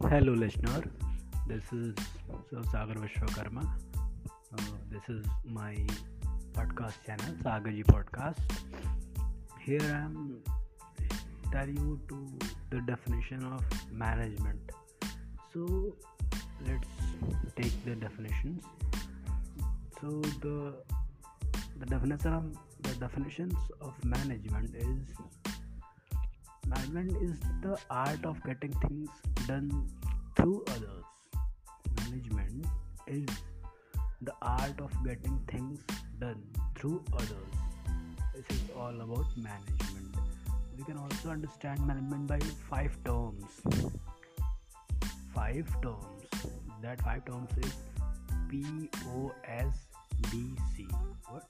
Hello, listener. This is Sagar Vishwakarma. This is my podcast channel, Sagarji Podcast. Here I am tell you to the definition of management. So let's take the definitions. So the definitions of management is the art of getting things done through others. Management is the art of getting things done through others. This is all about management. We can also understand management by five terms. Five terms. That five terms is POSDC. What?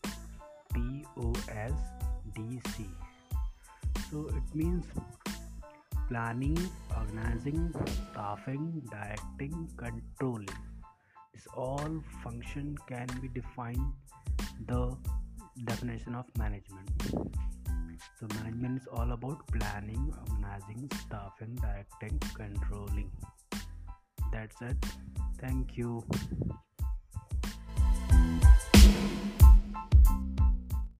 POSDC. So it means planning, organizing, staffing, directing, controlling. This all function can be defined the definition of management. So management is all about planning, organizing, staffing, directing, controlling. That's it. Thank you.